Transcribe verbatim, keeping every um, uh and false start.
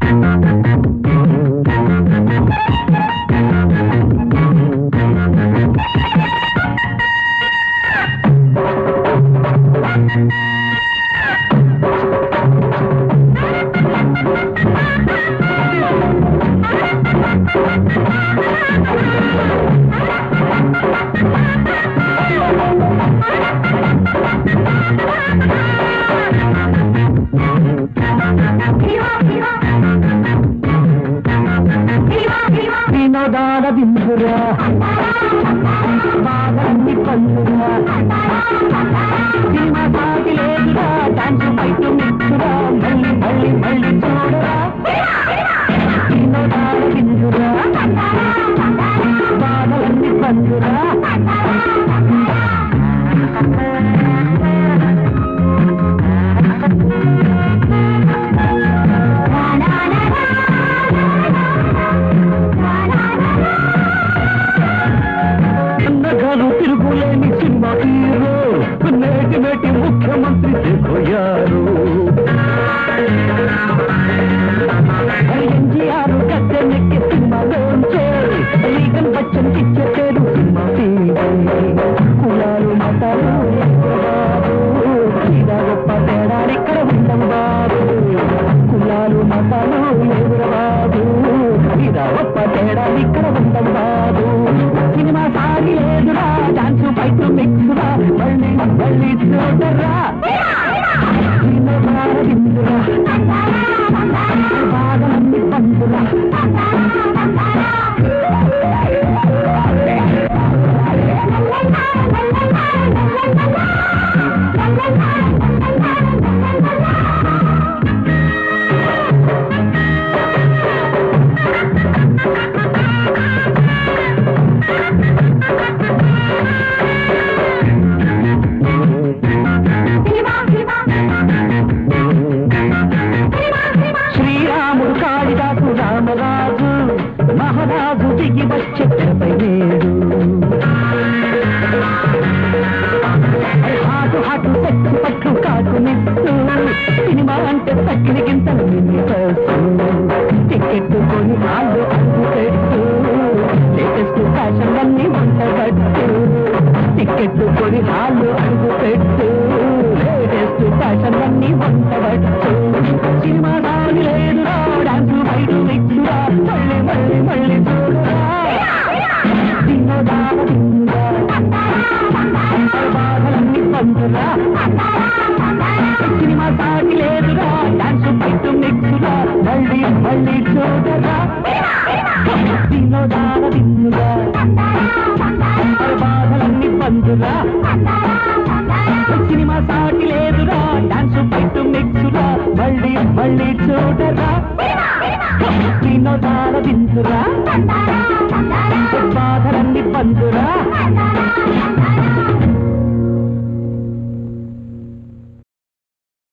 వినోదాల బిందురా బాగాన్ని పండురా cinema సాగి లేదురా dance బయట మిక్కురా మళ్ళీ మళ్ళీ మళ్ళీ చూడరా వినోదాల బిందురా బాగాన్ని పండురా తిరుగులేని సినిమా హీరో నేటి నేటి ముఖ్యమంత్రి దిగోయారు ఎన్టీఆర్ గద్దెనెక్కి సినిమాలోంచే లీగల్ బచ్చన్ ఇచ్చే పేరు సినిమా కులాలు మతాలు ఇలా గొప్ప తేడాలు ఇక్కడ ఉండవు బాబు కులాలు మతాలు ఎవరు బాబు ఇలా గొప్ప తేడాలు ఇక్కడ ఉండవు బాబు సినిమా సాగి లేదురా డాన్స్ బయట మిక్సురా మళ్ళీ మళ్ళీ చూడరా వినోదాల బిందురా బాగాన్ని పండురా శ్రీరాముడు కాళిదాసు రామరాజు మహారాజు దిగి వచ్చే తెరపై నేడు హాటు హాటు సెక్స్ పట్లు కాటు నిస్తూ సినిమా అంటే తక్కిన గింతలు టికెట్ కొని వాళ్ళు అడుగు పెట్టు లేటెస్ట్ ఫ్యాషన్లన్నీ వంటగట్టు టికెట్ కొని వాళ్ళు అడుగు పెట్టు లేటెస్ట్ ఫ్యాషన్లన్నీ వంటగట్టు సినిమా సాగి లేదురా డాన్స్ బయట మిక్సురా మళ్ళీ మళ్ళీ మళ్ళీ చూడరా వినోదాల బిందురా బాధలన్నీ పండురా సినిమా సాగి లేదురా డాన్స్ బయట మిక్సురా మళ్ళీ మళ్ళీ చూడరా వినోదాల బిందురా బాధలన్నీ పండురా సినిమా సాగి లేదురా డాన్స్ బయట మిక్సురా మళ్ళీ మళ్ళీ చూడరా వినోదాల బిందురా బాధలన్నీ పండురా